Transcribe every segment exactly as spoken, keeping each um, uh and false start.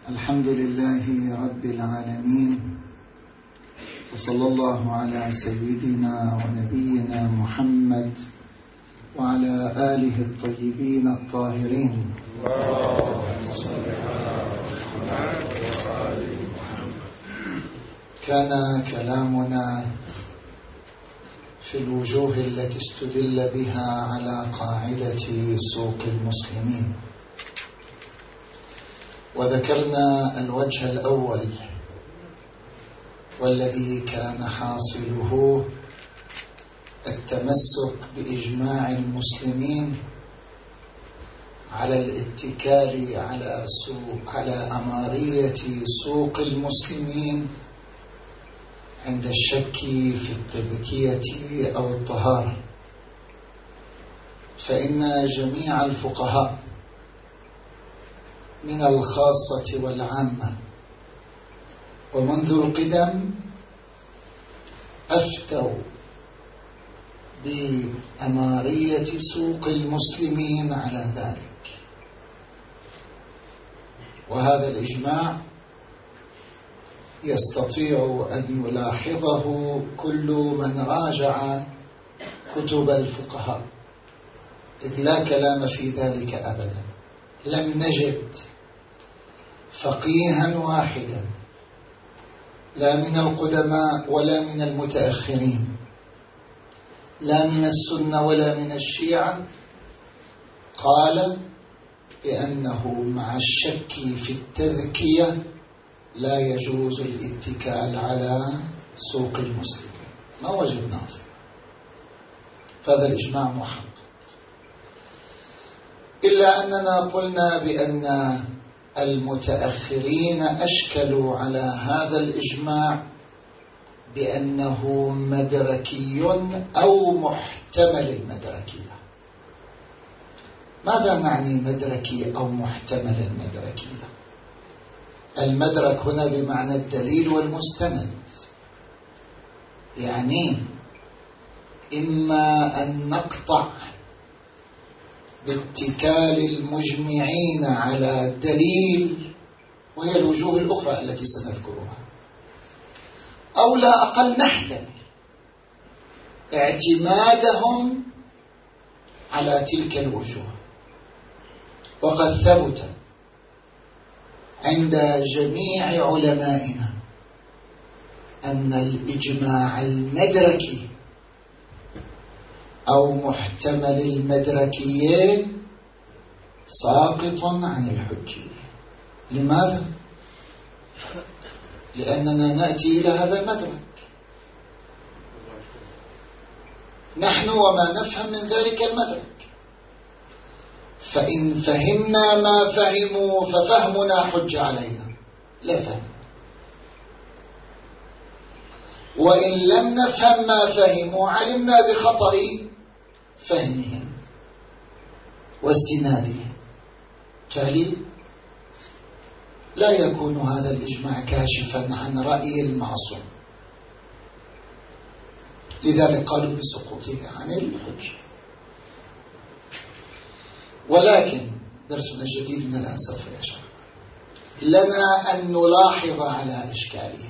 الحمد لله رب العالمين، وصلى الله على سيدنا ونبينا محمد وعلى آله الطيبين الطاهرين. اللهم صل على محمد وآل محمد. كان كلامنا في الوجوه التي استدل بها على قاعدة سوق المسلمين، وذكرنا الوجه الأول والذي كان حاصله التمسك بإجماع المسلمين على الاتكال على سوق على أمارية سوق المسلمين عند الشك في التذكية أو الطهارة، فإن جميع الفقهاء من الخاصة والعامة ومنذ القدم أفتوا بأمارية سوق المسلمين على ذلك، وهذا الإجماع يستطيع أن يلاحظه كل من راجع كتب الفقهاء، إذ لا كلام في ذلك أبدا. لم نجد فقيها واحدا لا من القدماء ولا من المتأخرين، لا من السنة ولا من الشيعة، قال بأنه مع الشك في التذكية لا يجوز الاتكال على سوق المسلمين. ما وجدنا أصلا، فهذا الإجماع محقق، إلا أننا قلنا بأن المتأخرين أشكلوا على هذا الإجماع بأنه مدركي أو محتمل المدركية. ماذا نعني مدركي أو محتمل المدركية؟ المدرك هنا بمعنى الدليل والمستند، يعني إما أن نقطع باتكال المجمعين على دليل، وهي الوجوه الأخرى التي سنذكرها، أو لا أقل نحتمل اعتمادهم على تلك الوجوه. وقد ثبت عند جميع علمائنا أن الإجماع المدركي أو محتمل المدركيين ساقط عن الحجية. لماذا؟ لأننا نأتي إلى هذا المدرك، نحن وما نفهم من ذلك المدرك، فإن فهمنا ما فهموا ففهمنا حج علينا، لا فهم، وإن لم نفهم ما فهموا علمنا بخطأ فهمهم واستنادهم، تالي لا يكون هذا الإجماع كاشفا عن رأي المعصوم، لذلك قالوا بسقوطه عن الحجة. ولكن درسنا الجديد من الآن سوف يشرح لنا أن نلاحظ على إشكالهم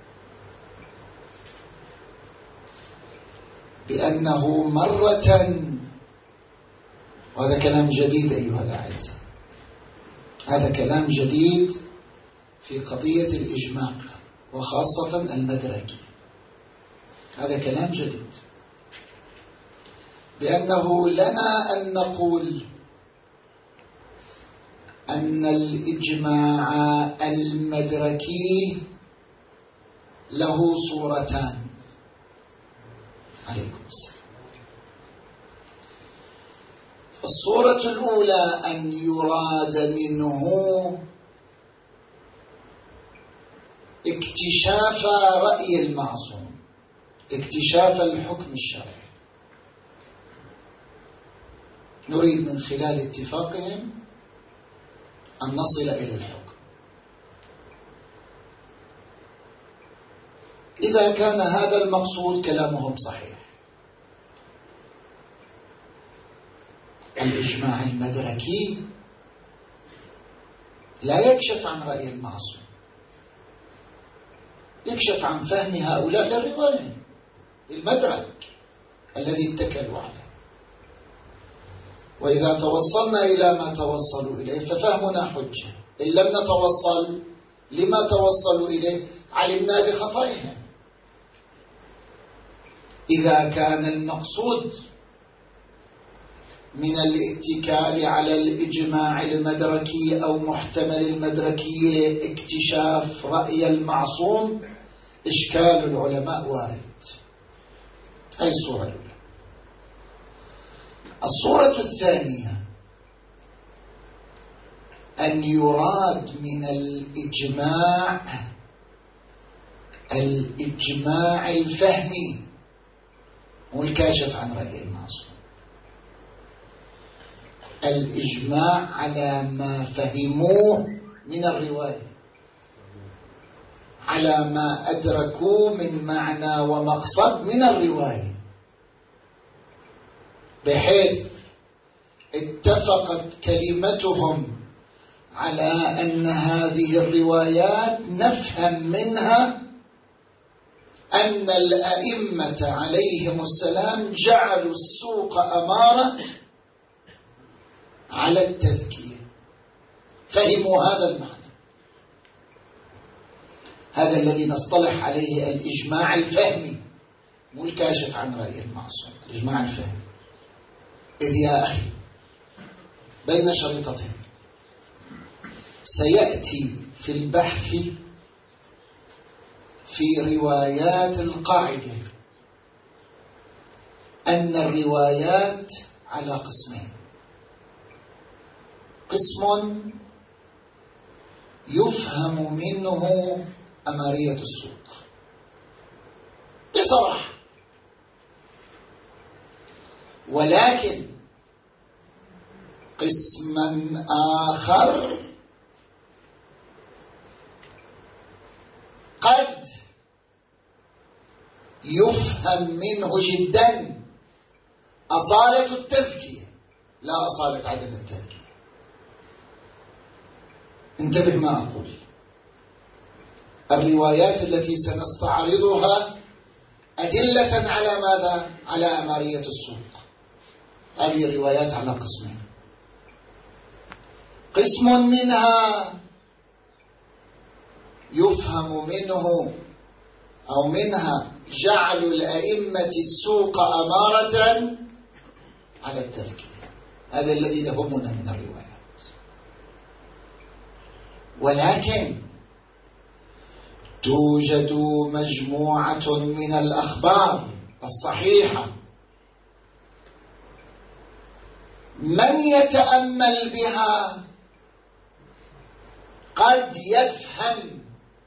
بأنه مرة، وهذا كلام جديد أيها الأعزاء، هذا كلام جديد في قضية الإجماع وخاصة المدركي، هذا كلام جديد، بأنه لنا أن نقول أن الإجماع المدركي له صورتان. عليكم السلام. الصورة الأولى أن يراد منه اكتشاف رأي المعصوم، اكتشاف الحكم الشرعي، نريد من خلال اتفاقهم أن نصل إلى الحكم. إذا كان هذا المقصود كلامهم صحيح، الإجماع المدركي لا يكشف عن رأي المعصوم، يكشف عن فهم هؤلاء للرواية، المدرك الذي اتكلوا عليه. وإذا توصلنا إلى ما توصلوا إليه ففهمنا حجة، إن لم نتوصل لما توصلوا إليه علمنا بخطئهم. إذا كان المقصود من الاتكال على الإجماع المدركي أو محتمل المدركية اكتشاف رأي المعصوم، إشكال العلماء وارد. هذه الصورة الأولى. الصورة الثانية أن يراد من الإجماع الإجماع الفهمي والكاشف عن رأي المعصوم، الإجماع على ما فهموه من الرواية، على ما أدركوا من معنى ومقصد من الرواية، بحيث اتفقت كلمتهم على أن هذه الروايات نفهم منها أن الأئمة عليهم السلام جعلوا السوق أمارة على التذكية، فهموا هذا المعنى. هذا الذي نصطلح عليه الإجماع الفهمي، مو الكاشف عن رأي المعصوم، الإجماع الفهمي. إذ يا أخي بين شريطتين سيأتي في البحث في روايات القاعدة أن الروايات على قسمين: قسم يفهم منه أمارية السوق بصراحة، ولكن قسما آخر قد يفهم منه جدا أصالة التذكية لا أصالة عدم التذكية. انتبه ما أقول. الروايات التي سنستعرضها أدلة على ماذا؟ على أمارية السوق. هذه الروايات على قسمين: قسم منها يفهم منه أو منها جعل الأئمة السوق أمارة على التذكير، هذا الذي يهمنا من الروايات. ولكن توجد مجموعة من الأخبار الصحيحة من يتأمل بها قد يفهم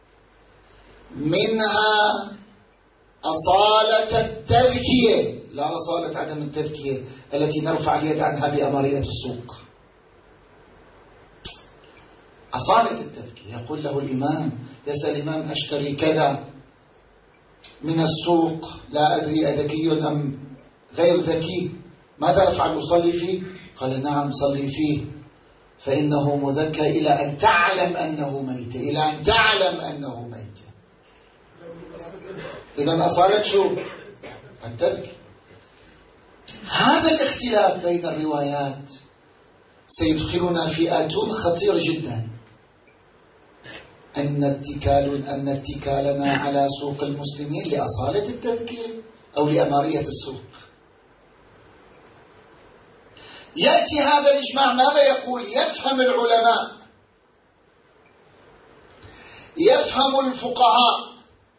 منها أصالة التذكية لا أصالة عدم التذكية التي نرفع اليد عنها بأمارية السوق. أصالة التذكية، يقول له الإمام، يسأل الإمام: أشتري كذا من السوق، لا أدري أذكي أم غير ذكي، ماذا أفعل؟ أصلي فيه؟ قال: نعم صلي فيه، فإنه مذكى إلى أن تعلم أنه ميت، إلى أن تعلم أنه ميت. إذن أصالة شو؟ التذكية. هذا الاختلاف بين الروايات سيدخلنا في آتون خطير جدا، أن اتكال أن اتكالنا على سوق المسلمين لأصالة التذكية أو لأمارية السوق. يأتي هذا الإجماع ماذا يقول؟ يفهم العلماء، يفهم الفقهاء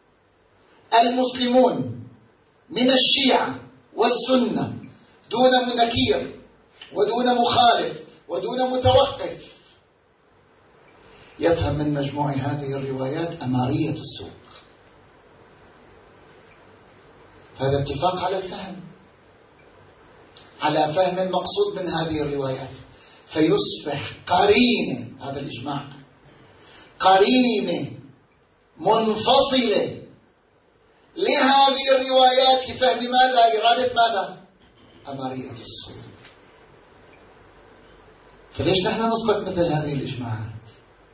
المسلمون من الشيعة والسنة دون منكير ودون مخالف ودون متوقف، يفهم من مجموع هذه الروايات أمارية السوق. فهذا اتفاق على الفهم، على فهم المقصود من هذه الروايات، فيصبح قرينة، هذا الإجماع قرينة منفصلة لهذه الروايات لفهم ماذا؟ إرادة ماذا؟ أمارية السوق. فليش نحن نسقط مثل هذه الإجماعات؟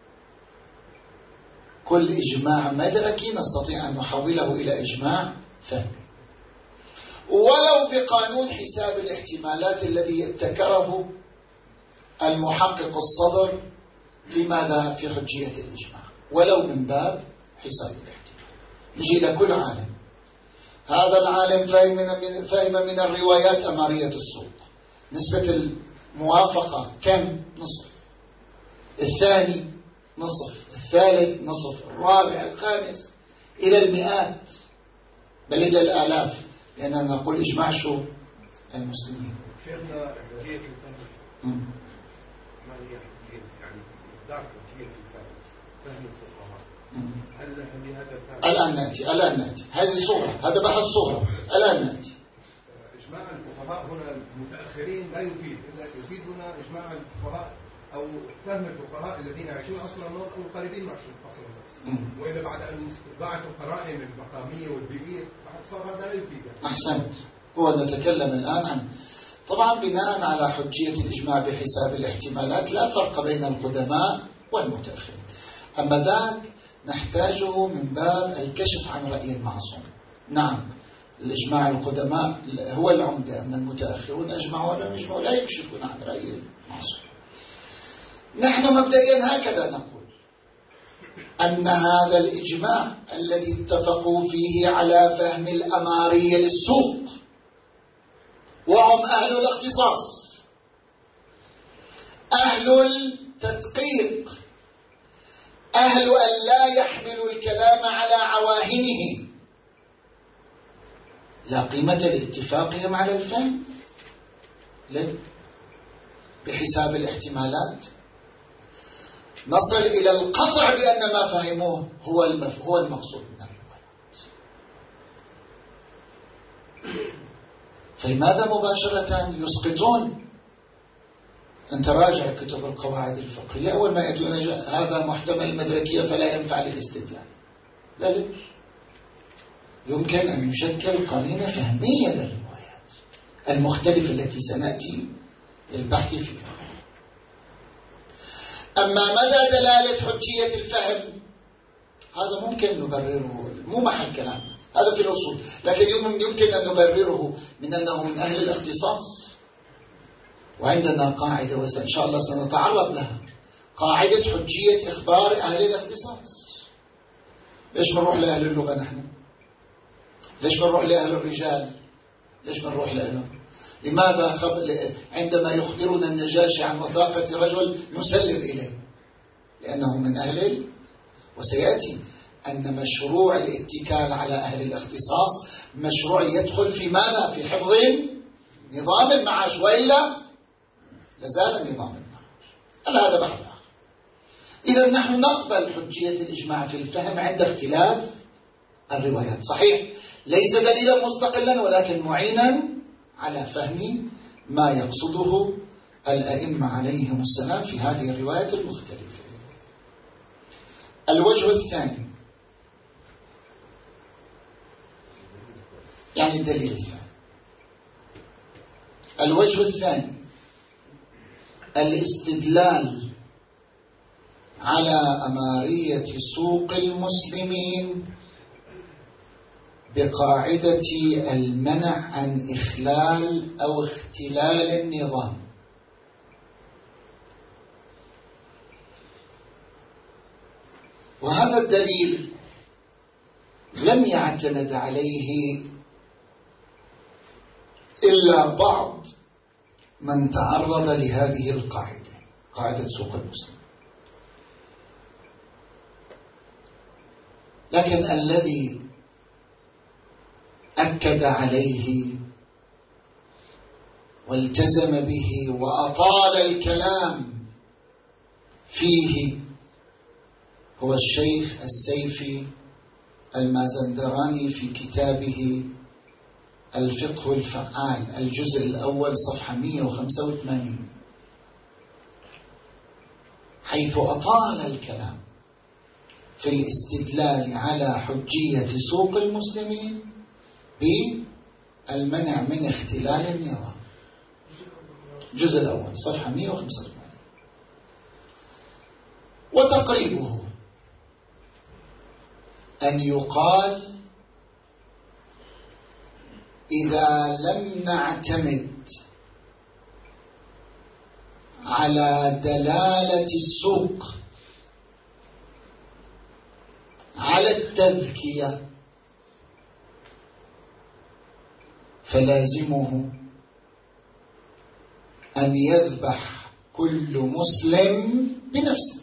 كل إجماع مدركي نستطيع أن نحوله إلى إجماع فهمي، ولو بقانون حساب الاحتمالات الذي ابتكره المحقق الصدر في ماذا؟ في حجية الإجماع، ولو من باب حساب الاحتمال. نجي لكل عالم، هذا العالم فهم من, فهم من الروايات أمارية السوق، نسبة الموافقة كم؟ نصف، الثاني نصف، الثالث نصف، الرابع، الخامس، إلى المئات بل إلى الآلاف، لأننا نقول إجماع شو؟ المسلمين. شيخنا حجية الفهم ما هي حجية يعني إبداع حجية الفهم فهم الفقهاء؟ هل لهذا الفهم؟ الآن نأتي الآن نأتي هذه صورة، هذا بحث صورة، الآن نأتي. إجماع الفقهاء هنا المتأخرين لا يفيد، إلا يفيد هنا إجماع الفقهاء أو فهم الفقهاء الذين يعيشون أصل النص أو القريبين من أصل النص، وإذا بعد أن ضاعت القرائن المقامية والبيئية صار هذا لا يفيد. أحسنت، هو نتكلم الآن عن طبعا بناء على حجية الإجماع بحساب الاحتمالات لا فرق بين القدماء والمتأخرين، أما ذاك نحتاجه من باب الكشف عن رأي المعصوم. نعم الإجماع القدماء هو العمدة، أما المتأخرون أجمعوا ولا يجمعوا لا يكشفون عن رأي المعصوم. نحن مبدئيا هكذا نقول أن هذا الإجماع الذي اتفقوا فيه على فهم الأمارية للسوق وهم أهل الاختصاص أهل التدقيق أهل أن لا يحملوا الكلام على عواهنه، لا قيمة لاتفاقهم على الفهم ليه؟ بحساب الاحتمالات نصل إلى القطع بأن ما فهموه هو هو المقصود من الروايات. فلماذا مباشرة يسقطون؟ أنت راجع كتب القواعد الفقهية، أول ما يأتون هذا محتمل المدركية فلا ينفع للاستدلال. لا ليش؟ يمكن أن يشكل قرينة فهمية للروايات المختلفة التي سنأتي للبحث فيها. أما مدى دلالة حجية الفهم هذا ممكن نبرره، مو محل كلام، هذا في الأصول، لكن يمكن أن نبرره من أنه من أهل الاختصاص. وعندنا قاعدة وإن شاء الله سنتعرض لها، قاعدة حجية إخبار أهل الاختصاص. ليش بنروح لأهل اللغة نحن؟ ليش بنروح لأهل الرجال؟ ليش بنروح لأهلهم؟ لماذا عندما يخبرنا النجاشي عن وثاقة رجل نسلم إليه؟ لأنه من أهل، وسيأتي أن مشروع الاتكال على أهل الاختصاص مشروع يدخل في ماذا؟ في حفظ نظام المعاش، وإلا لازال نظام المعاش. هل هذا بحث آخر؟ إذا نحن نقبل حجية الإجماع في الفهم عند اختلاف الروايات، صحيح ليس دليلا مستقلا ولكن معينا على فهم ما يقصده الأئمة عليهم السلام في هذه الروايات المختلفة. الوجه الثاني يعني الدليل الثاني، الوجه الثاني الاستدلال على أمارية سوق المسلمين بقاعدة المنع عن إخلال أو اختلال النظام. وهذا الدليل لم يعتمد عليه إلا بعض من تعرض لهذه القاعدة، قاعدة سوق المسلمين، لكن الذي أكد عليه والتزم به وأطال الكلام فيه هو الشيخ السيفي المازندراني في كتابه الفقه الفعال الجزء الأول صفحة مئة وخمسة وثمانين، حيث أطال الكلام في الاستدلال على حجية سوق المسلمين بالمنع من اختلال النظام. الجزء الأول صفحة مئة وخمسة وثمانين. وتقريبه أن يقال إذا لم نعتمد على دلالة السوق على التذكية فلازمه أن يذبح كل مسلم بنفسه.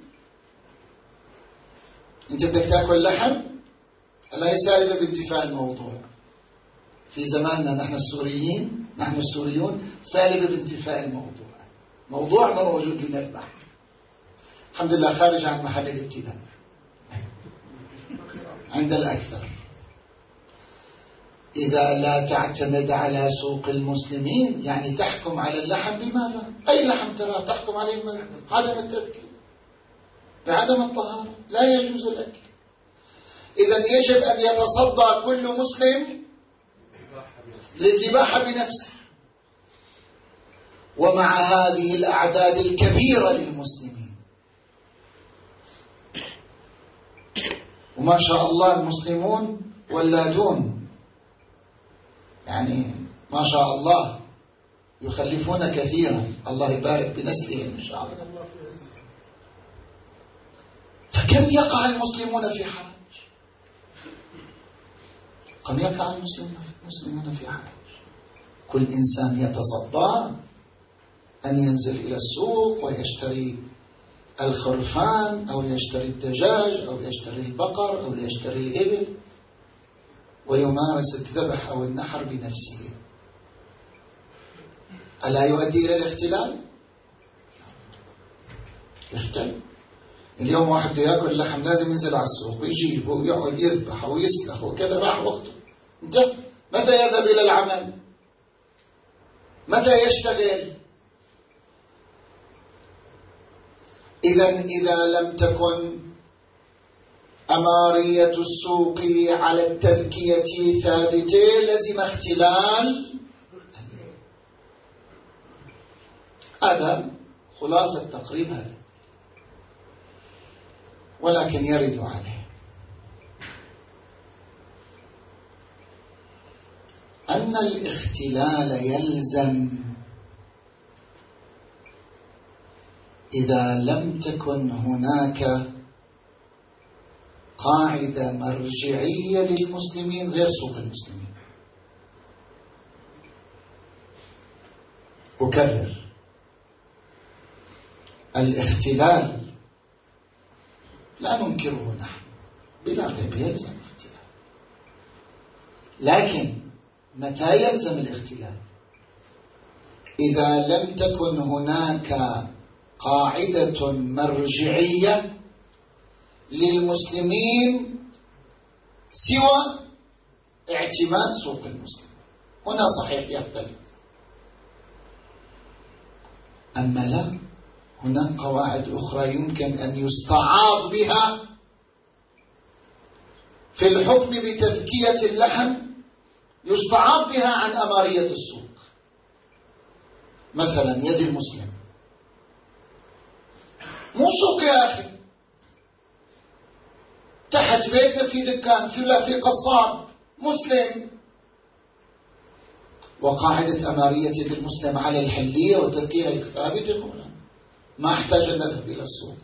أنت بدك تأكل لحم، الله يسالب بانتفاء الموضوع. في زماننا نحن السوريين نحن السوريون سالب بانتفاء الموضوع، موضوع ما موجود لنذبح، الحمد لله خارج عن محل الابتلاء عند الأكثر. إذا لا تعتمد على سوق المسلمين يعني تحكم على اللحم بماذا؟ أي لحم ترى تحكم عليه عدم التذكير بعدم الطهارة، لا يجوز الأكل. إذن يجب أن يتصدى كل مسلم للذباحة بنفسه. ومع هذه الأعداد الكبيرة للمسلمين، وما شاء الله المسلمون ولادون، يعني ما شاء الله يخلفون كثيرا، الله يبارك بنسلهم إن شاء الله. فكم يقع المسلمون في حرج؟ كم يقع المسلمون في حرج؟ كل إنسان يتصدى أن ينزل إلى السوق ويشتري الخرفان أو يشتري الدجاج أو يشتري البقر أو يشتري الإبل ويمارس الذبح أو النحر بنفسه. ألا يؤدي إلى الاختلال؟ يختل. اليوم واحد بده يأكل لحم لازم ينزل على السوق ويجيب ويقعد يذبح ويسلخ وكذا، راح وقته انتهى. متى يذهب إلى العمل؟ متى يشتغل؟ إذن إذا لم تكن أمارية السوق على التذكية ثابتة لزم اختلال. هذا خلاصة تقريب هذا، ولكن يرد عليه أن الاختلال يلزم إذا لم تكن هناك قاعدة مرجعية للمسلمين غير سوق المسلمين. أكرر، الاختلال لا ننكره نحن بلا ريب، يلزم الاختلال، لكن متى يلزم الاختلال؟ إذا لم تكن هناك قاعدة مرجعية للمسلمين سوى اعتماد سوق المسلم، هنا صحيح يختلف. أما لا، هناك قواعد أخرى يمكن أن يستعاض بها في الحكم بتذكية اللحم، يستعاض بها عن أمارية السوق. مثلا يد المسلم، مو سوق يا أخي، تحت بيتنا في دكان في في قصاب مسلم، وقاعدة أمارية يد المسلم على الحلية والتذكية ثابتة، ما احتاج أن نذهب إلى السوق.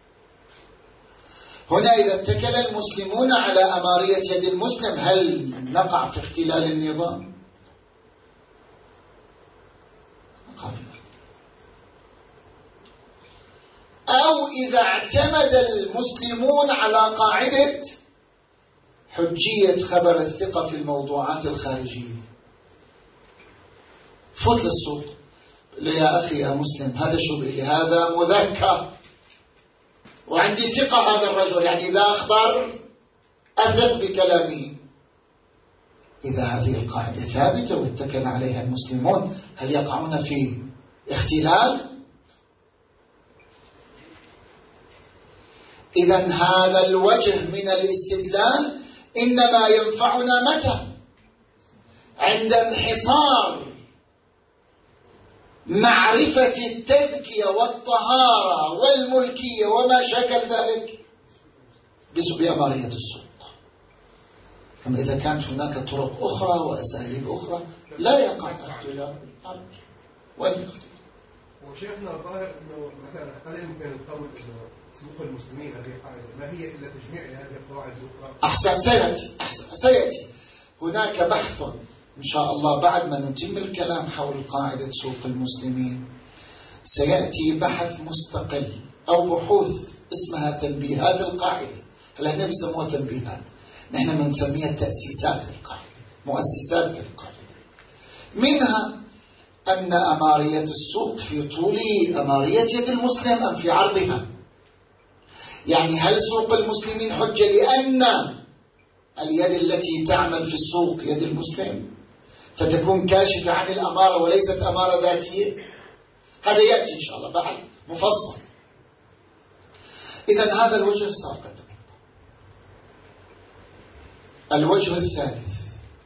هنا إذا اتكل المسلمون على أمارية يد المسلم هل نقع في اختلال النظام؟ نقع في الاختلال. أو إذا اعتمد المسلمون على قاعدة حجية خبر الثقة في الموضوعات الخارجية، فوت للسوق يا أخي يا مسلم هذا شو بيقول لي؟ هذا مذكر وعندي ثقة هذا الرجل، يعني إذا أخبر أثق بكلامه. إذا هذه القاعدة ثابتة واتكل عليها المسلمون هل يقعون في اختلال؟ إذن هذا الوجه من الاستدلال إنما ينفعنا متى؟ عند انحصار معرفة التذكية والطهارة والملكية وما شكل ذلك بأمارية السوق. أما إذا كانت هناك طرق أخرى وأساليب أخرى لا يقع اختلاف الأمر. وين الاختلاف؟ وشيخنا الظاهر أنه مثلا هل يمكن القول أنه سوق المسلمين هذه قاعدة ما هي إلا تجميع لهذه القواعد الأخرى؟ أحسن، سيأتي أحسن سيأتي هناك بحث إن شاء الله بعد ما نتم الكلام حول قاعدة سوق المسلمين. سيأتي بحث مستقل أو بحوث اسمها تنبيهات القاعدة. هلا هنا بيسموها تنبيهات، نحن بنسميها تأسيسات القاعدة، مؤسسات القاعدة. منها أن أمارية السوق في طول أمارية يد المسلم أم في عرضها. يعني هل سوق المسلمين حجة لأن اليد التي تعمل في السوق يد المسلم فتكون كاشفة عن الأمارة وليست أمارة ذاتية؟ هذا يأتي إن شاء الله بعد مفصل. إذن هذا الوجه صار قد. الوجه الثالث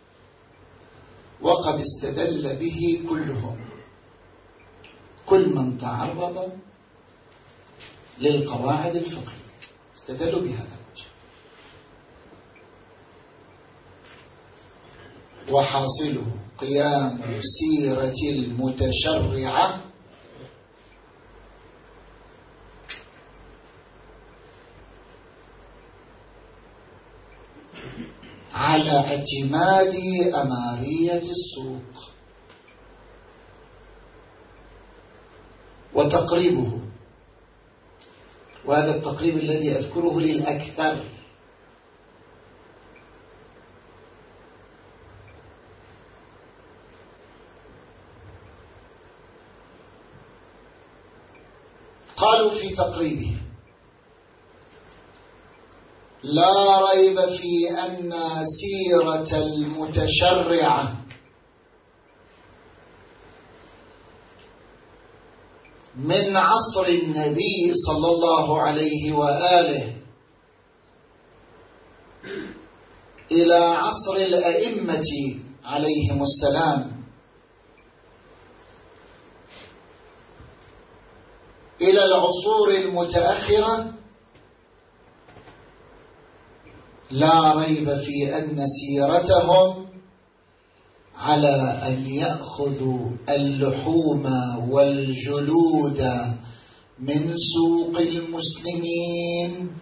وقد استدل به كلهم، كل من تعرض للقواعد الفقهية استدلوا بهذا الوجه. وحاصله قيام سيرة المتشرعة على اعتماد أمارية السوق وتقريبه. وهذا التقريب الذي أذكره للأكثر قالوا في تقريبه: لا ريب في أن سيرة المتشرعة من عصر النبي صلى الله عليه وآله إلى عصر الأئمة عليهم السلام إلى العصور المتأخرة، لا ريب في أن سيرتهم على أن يأخذوا اللحوم والجلود من سوق المسلمين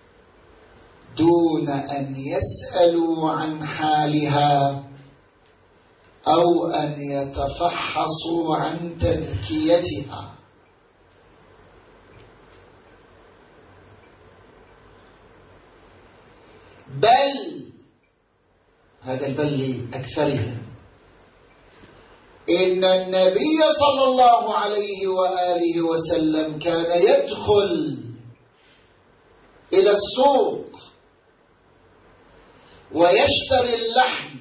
دون أن يسألوا عن حالها أو أن يتفحصوا عن تذكيتها. بل هذا البل لأكثرهم إن النبي صلى الله عليه وآله وسلم كان يدخل إلى السوق ويشتري اللحم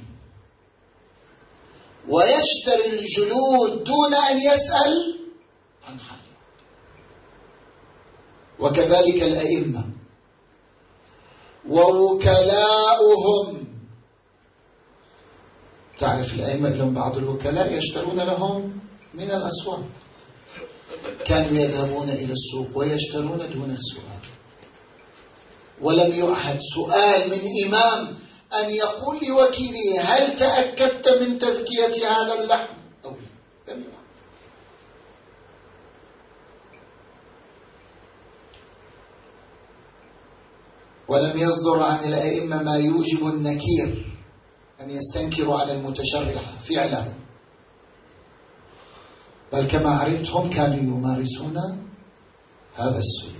ويشتري الجلود دون أن يسأل عن حاله. وكذلك الأئمة ووكلاؤهم. تعرف الأئمة لهم بعض الوكلاء يشترون لهم من الأسواق، كانوا يذهبون إلى السوق ويشترون دون السؤال. ولم يعهد سؤال من إمام أن يقول لوكيله: هل تأكدت من تذكية هذا اللحم أو لا؟ لم يعهد. ولم يصدر عن الأئمة ما يوجب النكير أن يستنكروا على المتشرعة فعله، بل كما عرفتهم كانوا يمارسون هذا السلوك.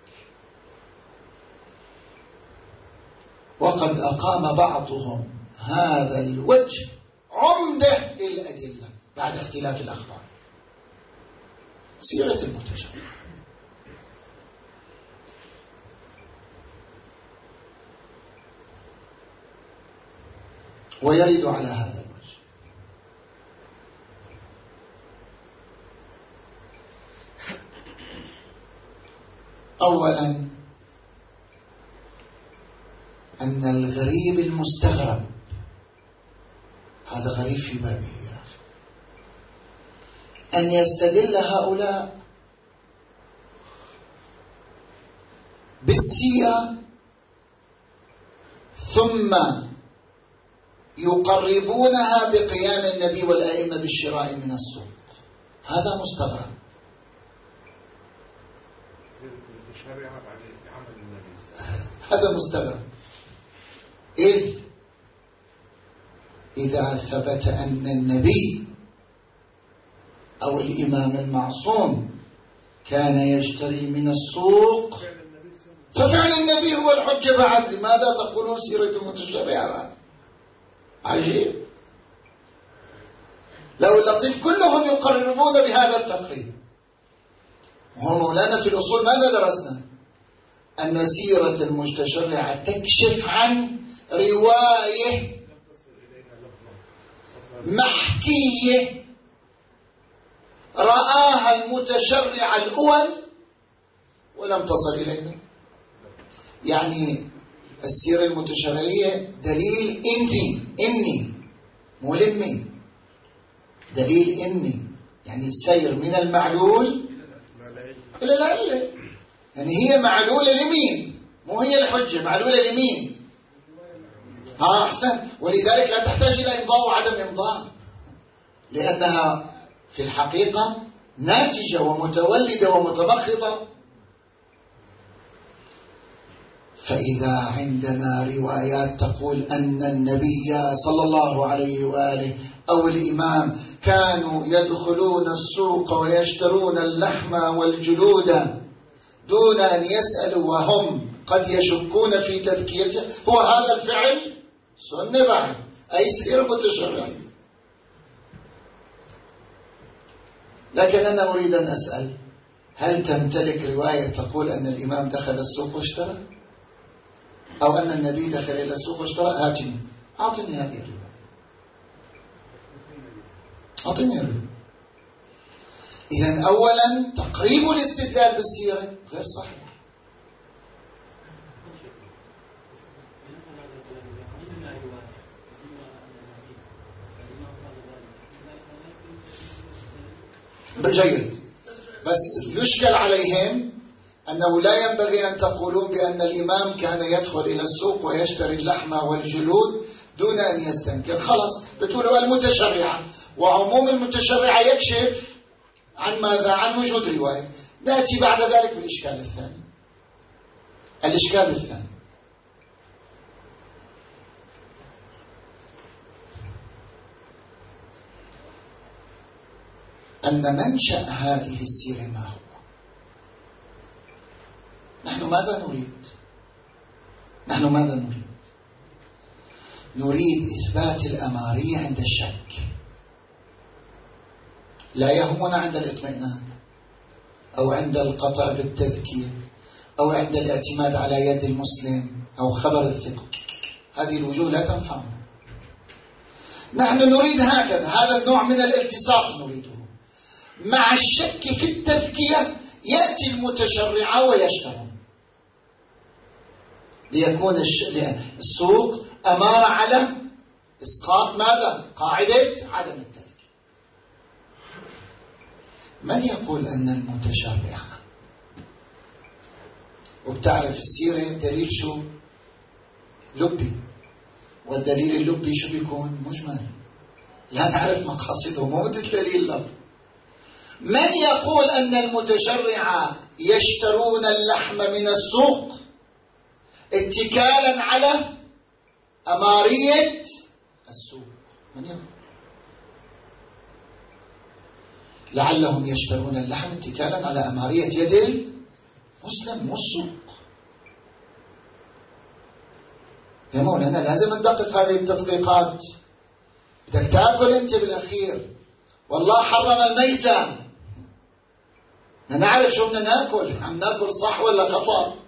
وقد أقام بعضهم هذا الوجه عمدة للأدلة بعد اختلاف الأخبار. سيرة المتشرع ويرد على هذا الوجه. أولا أن الغريب المستغرب، هذا غريب في بابه يا أخي، أن يستدل هؤلاء بالسيرة ثم يقربونها بقيام النبي والأئمة بالشراء من السوق. هذا مستغرب. هذا مستغرب. إذ إذا ثبت أن النبي أو الإمام المعصوم كان يشتري من السوق ففعل النبي هو الحجة بعد. لماذا تقولون سيرة المتشرعة؟ عجيب. لو اللطيف كلهم يقررون بهذا التقرير. وهو مولانا في الأصول ماذا درسنا؟ أن سيرة المتشرعة تكشف عن رواية محكية رآها المتشرع الأول ولم تصل إلينا. يعني السيرة المتشرعية دليل إني إني ملمي، دليل إني يعني السير من المعلول إلى العلة. يعني هي معلولة لمين؟ مو هي الحجة، معلولة لمين؟ ها أحسن. ولذلك لا تحتاج إلى إمضاء وعدم إمضاء، لأنها في الحقيقة ناتجة ومتولدة ومتمخضة. فإذا عندنا روايات تقول أن النبي صلى الله عليه وآله أو الإمام كانوا يدخلون السوق ويشترون اللحم والجلود دون أن يسألوا وهم قد يشكون في تذكيته، هو هذا الفعل سنة بعد أي سير متشرعي. لكن أنا أريد أن أسأل، هل تمتلك رواية تقول أن الإمام دخل السوق واشترى أو أن النبي دخل إلى السوق واشترى؟ هاتني أعطني هذه الرواية، أعطني الرواية. إذن أولا تقريب الاستدلال بالسيرة غير صحيح. جيد، بس يشكل عليهم أنه لا ينبغي أن تقولون بأن الإمام كان يدخل إلى السوق ويشتري اللحم والجلود دون أن يستنكر. خلاص بتقولوا المتشرعة، وعموم المتشرعة يكشف عن ماذا؟ عن وجود رواية. نأتي بعد ذلك بالإشكال الثاني. الإشكال الثاني أن منشأ هذه السيرة ما هو؟ نحن ماذا نريد؟ نحن ماذا نريد؟ نريد إثبات الأمارية عند الشك، لا يهمنا عند الاطمئنان أو عند القطع بالتذكير أو عند الاعتماد على يد المسلم أو خبر الثقة. هذه الوجوه لا تنفعنا. نحن نريد هكذا، هذا النوع من الالتصاق نريده. مع الشك في التذكية يأتي المتشرع ويشترون ليكون السوق أمارة على إسقاط ماذا؟ قاعدة عدم التذكية. من يقول أن المتشرع، وبتعرف السيرة دليل شو؟ لبي، والدليل اللبي شو بيكون؟ مجمل، لا نعرف مقاصده، مو الدليل لفظ. من يقول أن المتشرع يشترون اللحم من السوق اتكالا على أمارية السوق؟ من يقول؟ لعلهم يشترون اللحم اتكالا على أمارية يد المسلم والسوق. يا مولانا لازم ندقق هذه التدقيقات. بدك تاكل انت بالأخير، والله حرم الميتة، نعرف شو بدنا ناكل، عم ناكل صح ولا خطأ.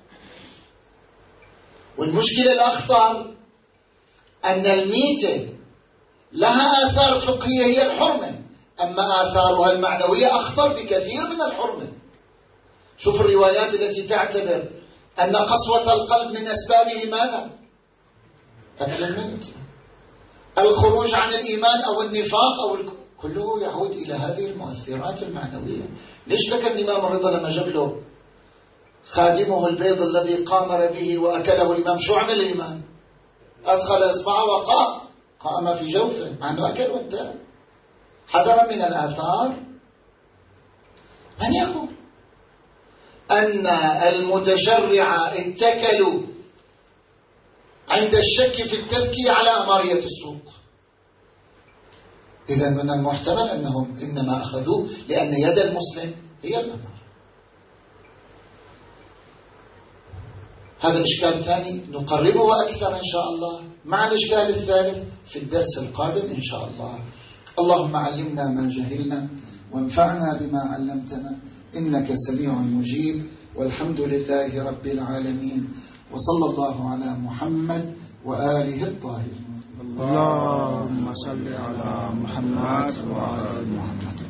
والمشكلة الأخطر أن الميتة لها آثار فقهية هي الحرمة، أما آثارها المعنوية أخطر بكثير من الحرمة. شوف الروايات التي تعتبر أن قسوة القلب من أسبابه ماذا؟ أكل الميت، الخروج عن الإيمان أو النفاق أو الك... كله يعود إلى هذه المؤثرات المعنوية. ليش لك الإمام الرضا لما جاب له خادمه البيض الذي قامر به وأكله الإمام، شو عمل الإمام؟ أدخل إصبعه وقال قام في جوفه مع أنه أكل وانتهى. حذرا من الآثار. من يقول أن المتشرع اتكلوا عند الشك في التذكية على أمارية السوق؟ إذن من المحتمل أنهم إنما أخذوه لأن يد المسلم هي الأمارة. هذا إشكال ثاني نقربه أكثر إن شاء الله مع الإشكال الثالث في الدرس القادم إن شاء الله. اللهم علمنا ما جهلنا وانفعنا بما علمتنا إنك سميع مجيب، والحمد لله رب العالمين، وصلى الله على محمد وآله الطاهرين. اللهم صل على محمد وعلى محمد.